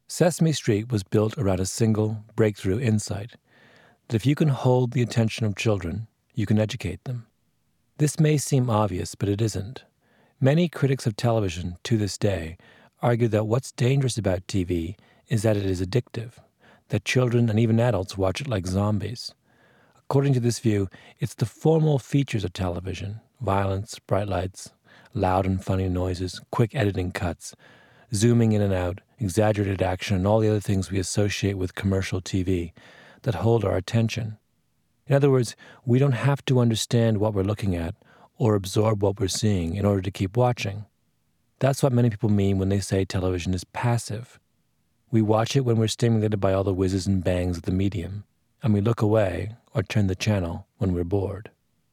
Sesame Street was built around a single breakthrough insight, that if you can hold the attention of children, you can educate them. This may seem obvious, but it isn't. Many critics of television, to this day, argue that what's dangerous about TV is that it is addictive, that children and even adults watch it like zombies. According to this view, it's the formal features of television, violence, bright lights, loud and funny noises, quick editing cuts, zooming in and out, exaggerated action, and all the other things we associate with commercial TV that hold our attention. In other words, we don't have to understand what we're looking at or absorb what we're seeing in order to keep watching. That's what many people mean when they say television is passive. We watch it when we're stimulated by all the whizzes and bangs of the medium, and we look away or turn the channel when we're bored.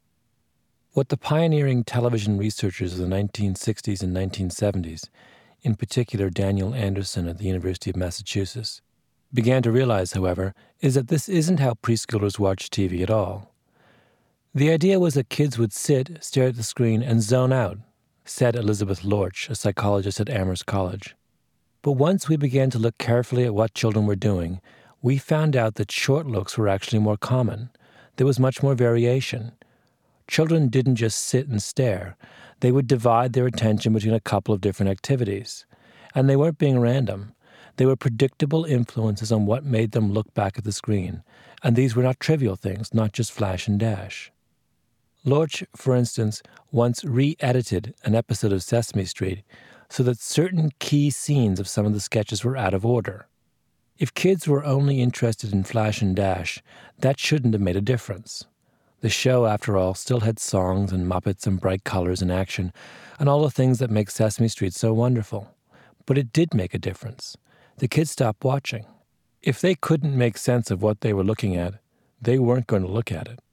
What the pioneering television researchers of the 1960s and 1970s, in particular Daniel Anderson at the University of Massachusetts, began to realize, however, is that this isn't how preschoolers watch TV at all. The idea was that kids would sit, stare at the screen, and zone out, said Elizabeth Lorch, a psychologist at Amherst College. But once we began to look carefully at what children were doing, we found out that short looks were actually more common. There was much more variation. Children didn't just sit and stare. They would divide their attention between a couple of different activities. And they weren't being random. They were predictable influences on what made them look back at the screen. And these were not trivial things, not just flash and dash. Lorch, for instance, once re-edited an episode of Sesame Street so that certain key scenes of some of the sketches were out of order. If kids were only interested in flash and dash, that shouldn't have made a difference. The show, after all, still had songs and Muppets and bright colors and action and all the things that make Sesame Street so wonderful. But it did make a difference. The kids stopped watching. If they couldn't make sense of what they were looking at, they weren't going to look at it.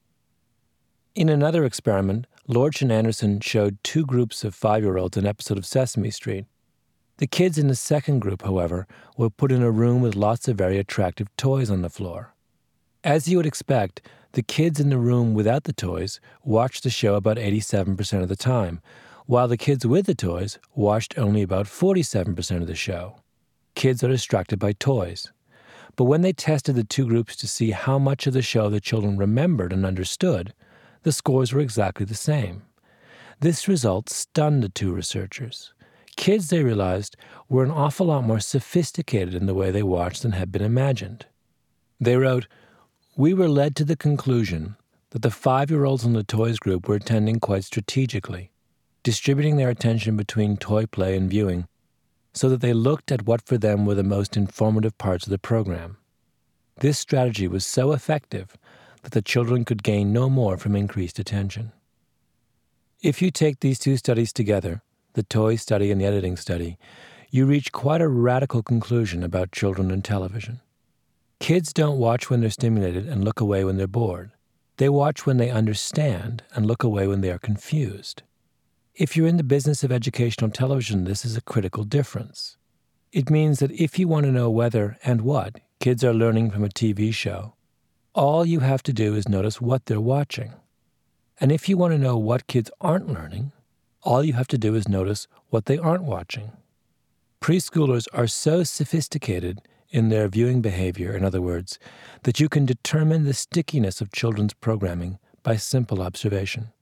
In another experiment, Lorch and Anderson showed two groups of 5-year-olds an episode of Sesame Street. The kids in the second group, however, were put in a room with lots of very attractive toys on the floor. As you would expect, the kids in the room without the toys watched the show about 87% of the time, while the kids with the toys watched only about 47% of the show. Kids are distracted by toys. But when they tested the two groups to see how much of the show the children remembered and understood, the scores were exactly the same. This result stunned the two researchers. Kids, they realized, were an awful lot more sophisticated in the way they watched than had been imagined. They wrote, "We were led to the conclusion that the 5-year-olds in the toys group were attending quite strategically, distributing their attention between toy play and viewing, so that they looked at what for them were the most informative parts of the program. This strategy was so effective that the children could gain no more from increased attention." If you take these two studies together, the toy study and the editing study, you reach quite a radical conclusion about children and television. Kids don't watch when they're stimulated and look away when they're bored. They watch when they understand and look away when they are confused. If you're in the business of educational television, this is a critical difference. It means that if you want to know whether and what kids are learning from a TV show, all you have to do is notice what they're watching. And if you want to know what kids aren't learning, all you have to do is notice what they aren't watching. Preschoolers are so sophisticated in their viewing behavior, in other words, that you can determine the stickiness of children's programming by simple observation.